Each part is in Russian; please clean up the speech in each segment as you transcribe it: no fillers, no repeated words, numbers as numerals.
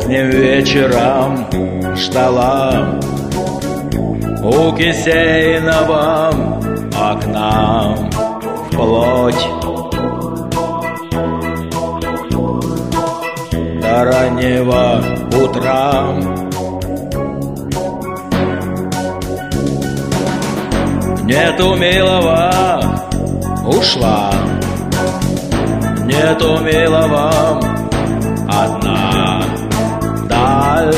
поздним вечером ждала у кисейного окна вплоть до раннего утра. Нету милого, ушла, нету милого, одна даль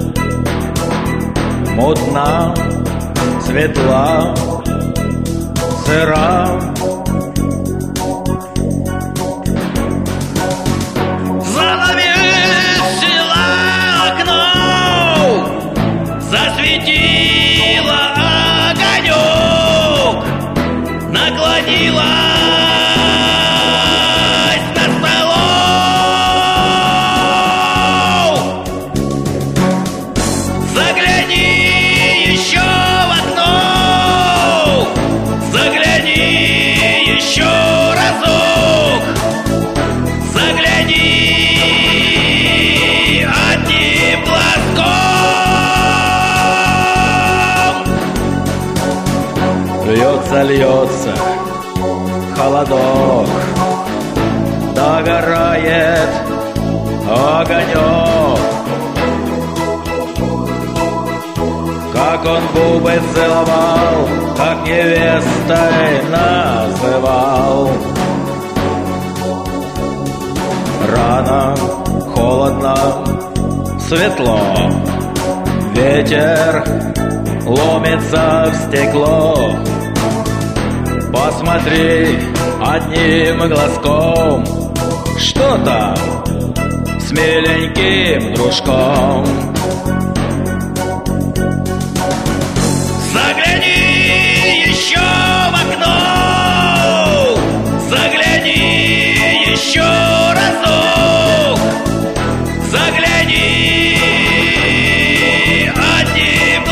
мутна, светла, сыра. Занавесила окно, засветила огонек, наклонилась над столом. Загляни еще в окно, загляни еще разок, загляни одним глазком. Льется, льется холодок, догорает огонек. Как он губы целовал, как невестой называл. Рано, холодно, светло, ветер ломится в стекло. Посмотри одним глазком, что там с миленьким дружком. Загляни еще в окно, загляни еще разок, загляни одним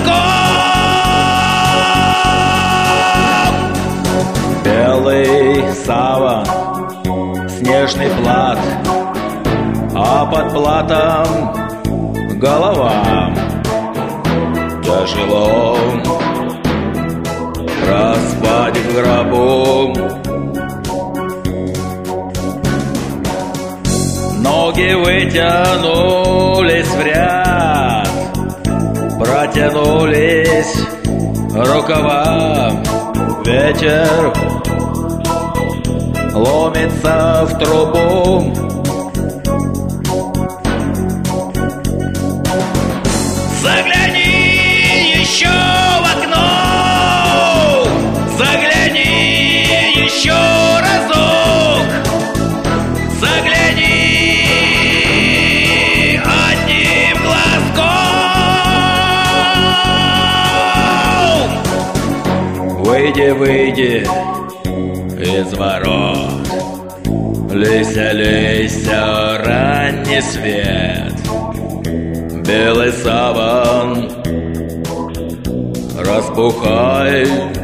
глазком. Белый саван, снежный плат, а под платом голова. Тяжело распать в гробу. Ноги вытянулись в ряд, протянулись рукава. Ветер ломится в трубу. Загляни еще в окно, загляни еще разок, загляни одним глазком. Выйди, выйди из ворот, лейся, лейся, ранний свет. Белый саван, распухай,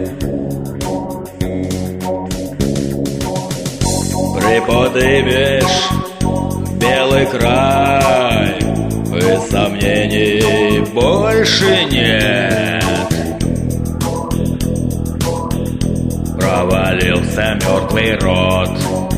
приподнимешь белый край, и сомнений больше нет. Провалился мертвый рот.